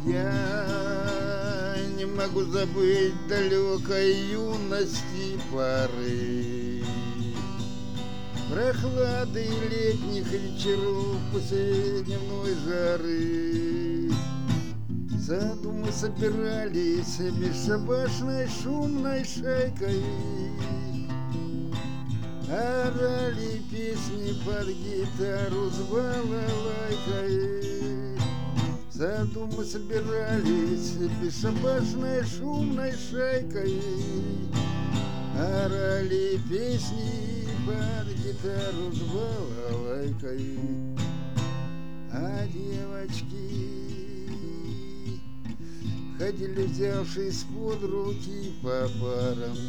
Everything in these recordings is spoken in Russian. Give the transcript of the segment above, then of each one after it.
Я не могу забыть далекой юности поры, прохлады летних вечеров после дневной жары. В саду мы собирались бесшабашной шумной шайкой, орали песни под гитару с балалайкой. В саду мы собирались бесшабашной шумной шайкой, орали песни под гитару с балалайкой. А девочки ходили, взявшись под руки по парам.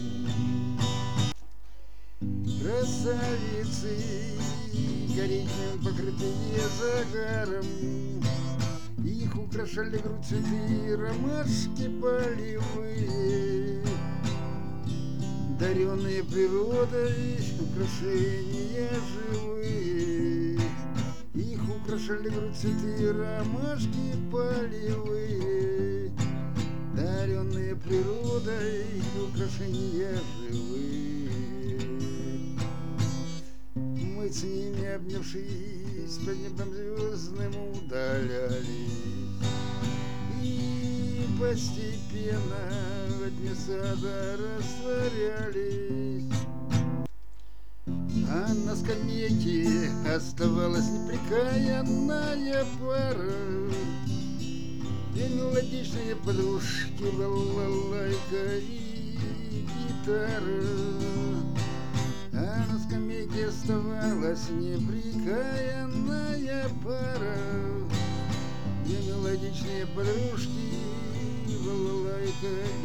Красавицы, коричневым покрытые загаром, их украшали грудь цветы, ромашки полевые, даренные природой украшения живые. Их украшали грудь цветы, ромашки полевые, даренные природой украшения живые. Мы с ними, обнявшись, под небом звездным удалялись, и постепенно во тьме сада растворялись. А на скамейке оставалась непрекаянная пара, две мелодичные подружки, балалайка и гитара. А на скамейке оставалась непрекаянная пара, две мелодичные подружки, балалайка